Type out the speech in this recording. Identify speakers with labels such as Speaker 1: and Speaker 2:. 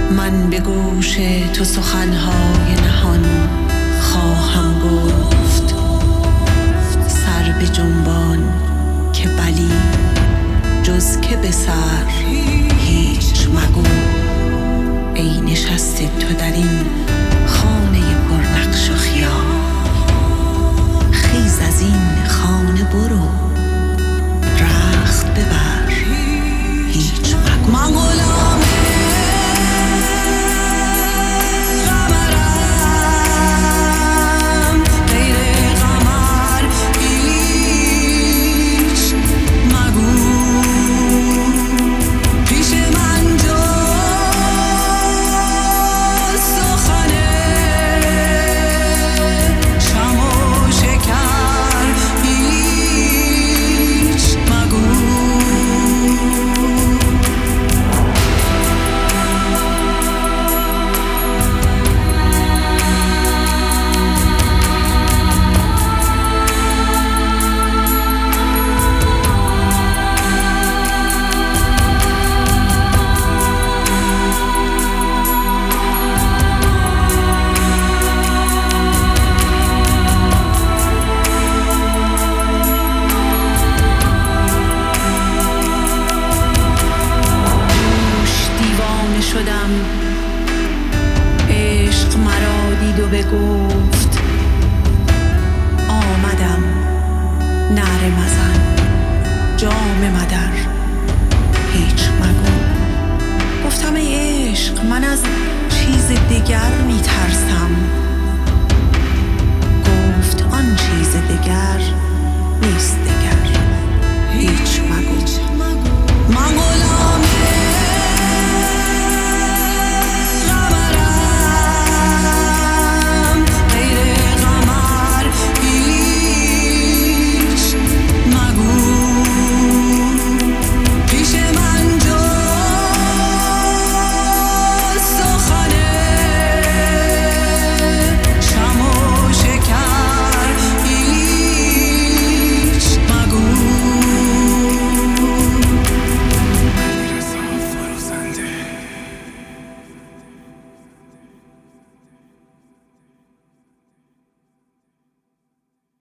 Speaker 1: من به گوش تو سخنهای نهان خواهم گفت. سر به جنبان که بلی جز که به سر هیچ مگو. ای نشسته تو در این خانه پر نقش و خیال، خیز از این خانه برو، رخت ببر، هیچ مگو. من غلام شدم. عشق مرا دید و بگفت آمدم. نعره مزن، جام مدر، هیچ مگو. گفتم ای عشق من از چیز دگر می ترسم. گفت آن چیز دگر نیست دگر.